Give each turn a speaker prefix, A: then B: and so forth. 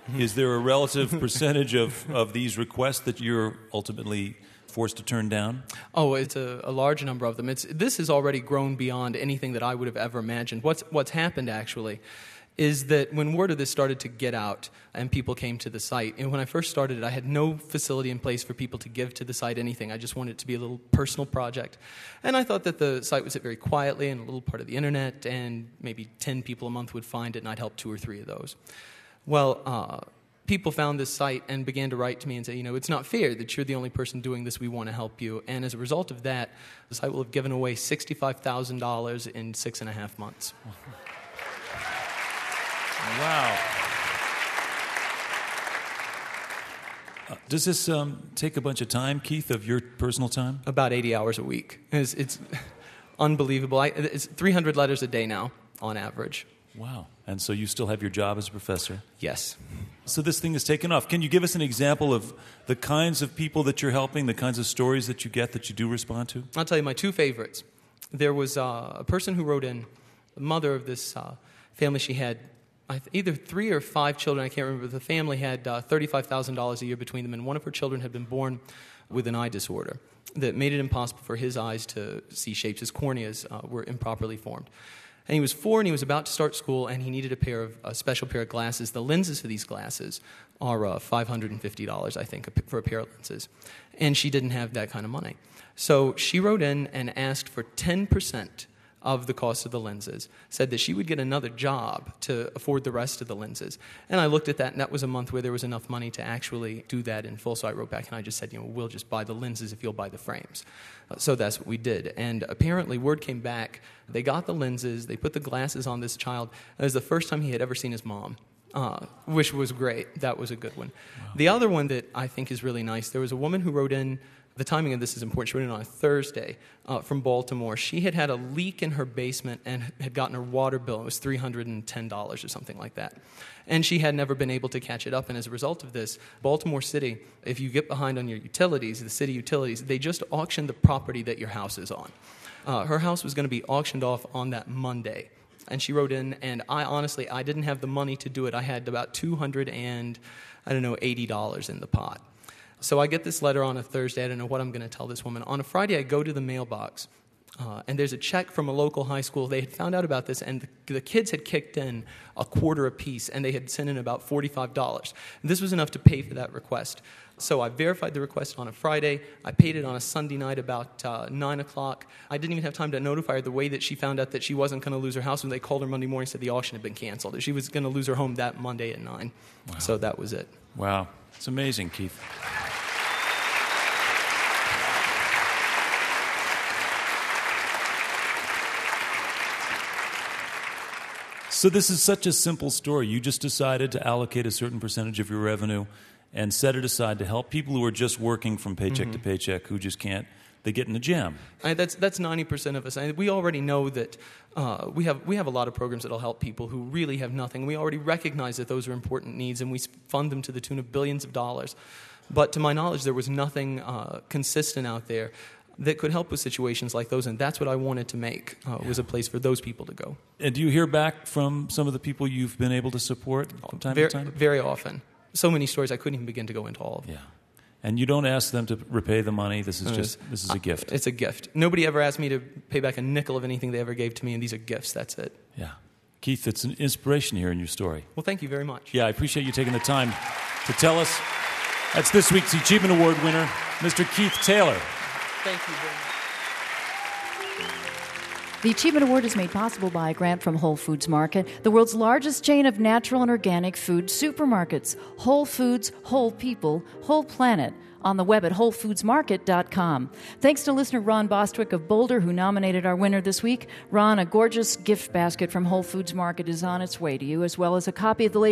A: Is there a relative percentage of these requests that you're ultimately forced to turn down?
B: Oh, it's a large number of them. This has already grown beyond anything that I would have ever imagined. What's happened, actually, is that when word of this started to get out and people came to the site, and when I first started it, I had no facility in place for people to give to the site anything. I just wanted it to be a little personal project. And I thought that the site would sit very quietly in a little part of the internet, and maybe 10 people a month would find it, and I'd help 2 or 3 of those. Well, people found this site and began to write to me and say, it's not fair that you're the only person doing this. We want to help you. And as a result of that, the site will have given away $65,000 in 6.5 months.
A: Wow. Does this take a bunch of time, Keith, of your personal time?
B: About 80 hours a week. It's unbelievable. It's 300 letters a day now, on average.
A: Wow. And so you still have your job as a professor?
B: Yes.
A: So this thing has taken off. Can you give us an example of the kinds of people that you're helping, the kinds of stories that you get that you do respond to?
B: I'll tell you my 2 favorites. There was a person who wrote in, the mother of this family. She had either 3 or 5 children, I can't remember. The family had $35,000 a year between them, and one of her children had been born with an eye disorder that made it impossible for his eyes to see shapes. His corneas were improperly formed. And he was 4, and he was about to start school, and he needed a special pair of glasses. The lenses for these glasses are $550, I think, for a pair of lenses. And she didn't have that kind of money. So she wrote in and asked for 10% of the cost of the lenses, said that she would get another job to afford the rest of the lenses. And I looked at that, and that was a month where there was enough money to actually do that in full. So I wrote back, and I just said, we'll just buy the lenses if you'll buy the frames. So that's what we did. And apparently word came back. They got the lenses. They put the glasses on this child. It was the first time he had ever seen his mom, which was great. That was a good one. Wow. The other one that I think is really nice, there was a woman who wrote in. The timing of this is important. She wrote in on a Thursday from Baltimore. She had a leak in her basement and had gotten her water bill. It was $310 or something like that. And she had never been able to catch it up. And as a result of this, Baltimore City, if you get behind on your utilities, the city utilities, they just auctioned the property that your house is on. Her house was going to be auctioned off on that Monday. And she wrote in, and I didn't have the money to do it. I had about $280 in the pot. So I get this letter on a Thursday. I don't know what I'm going to tell this woman. On a Friday, I go to the mailbox, and there's a check from a local high school. They had found out about this, and the kids had kicked in $25 apiece, and they had sent in about $45. And this was enough to pay for that request. So I verified the request on a Friday. I paid it on a Sunday night about 9 o'clock. I didn't even have time to notify her the way that she found out that she wasn't going to lose her house when they called her Monday morning and said the auction had been canceled. She was going to lose her home that Monday at 9. Wow. So that was it.
A: Wow. It's amazing, Keith. So this is such a simple story. You just decided to allocate a certain percentage of your revenue and set it aside to help people who are just working from paycheck to paycheck, who just can't. They get in a jam.
B: That's 90% of us. We already know that we have a lot of programs that will help people who really have nothing. We already recognize that those are important needs, and we fund them to the tune of billions of dollars. But to my knowledge, there was nothing consistent out there that could help with situations like those, and that's what I wanted to make, was a place for those people to go.
A: And do you hear back from some of the people you've been able to support from time to time?
B: Very often. So many stories, I couldn't even begin to go into all of them.
A: Yeah. And you don't ask them to repay the money. This is a gift.
B: It's a gift. Nobody ever asked me to pay back a nickel of anything they ever gave to me, and these are gifts. That's it.
A: Yeah. Keith, it's an inspiration here in your story.
B: Well, thank you very much.
A: Yeah, I appreciate you taking the time to tell us. That's this week's Achievement Award winner, Mr. Keith Taylor.
B: Thank you very much.
C: The Achievement Award is made possible by a grant from Whole Foods Market, the world's largest chain of natural and organic food supermarkets. Whole Foods, Whole People, Whole Planet. On the web at WholeFoodsMarket.com. Thanks to listener Ron Bostwick of Boulder, who nominated our winner this week. Ron, a gorgeous gift basket from Whole Foods Market is on its way to you, as well as a copy of the latest